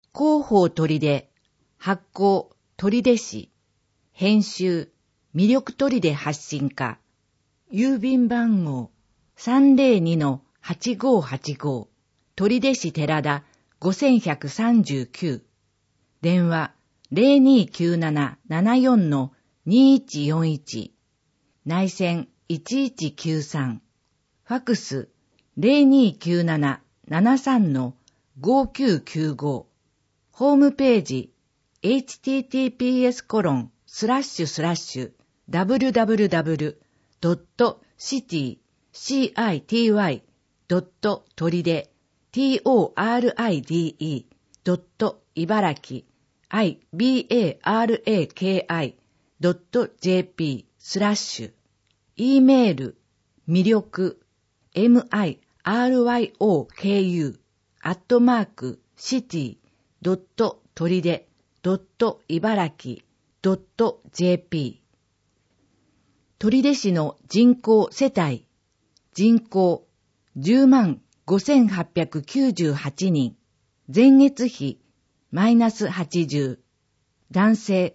広報砦、発行砦市、編集魅力砦発信課、郵便番号 302-8585 砦市寺田5139、電話 0297-74-2141、内線1193、ファクス 0297-73-5995、ホームページ https://www.city-ibaraki.ibaraki.jp/ E メール魅力 miryoku@city.toride.ibaraki.jp 取手市の人口世帯人口 105,898 人前月比マイナス80男性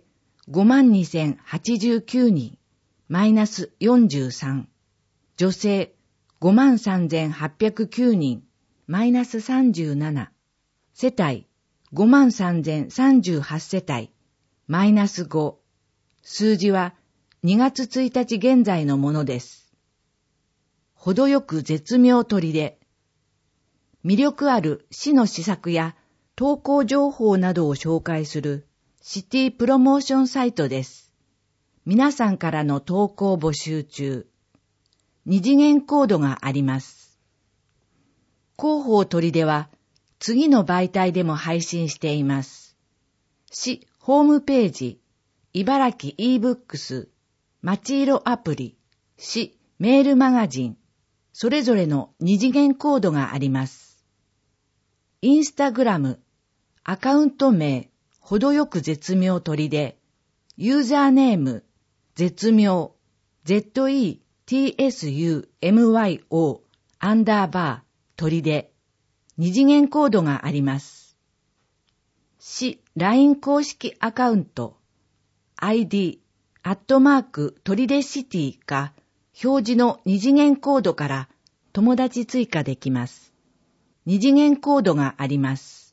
52,089 人マイナス43女性 53,809 人マイナス37世帯 53,038 世帯マイナス5数字は2月1日現在のものです。程よく絶妙砦。魅力ある市の施策や投稿情報などを紹介するシティプロモーションサイトです。皆さんからの投稿募集中。二次元コードがあります。広報砦は次の媒体でも配信しています。市ホームページ、茨城 e-books、まちいろアプリ、市メールマガジン、それぞれの二次元コードがあります。インスタグラム、アカウント名、程よく絶妙砦、ユーザーネーム、絶妙、ZETSUMYO、砦、二次元コードがあります。市 LINE 公式アカウント、ID、砦シティが表示の二次元コードから友達追加できます。二次元コードがあります。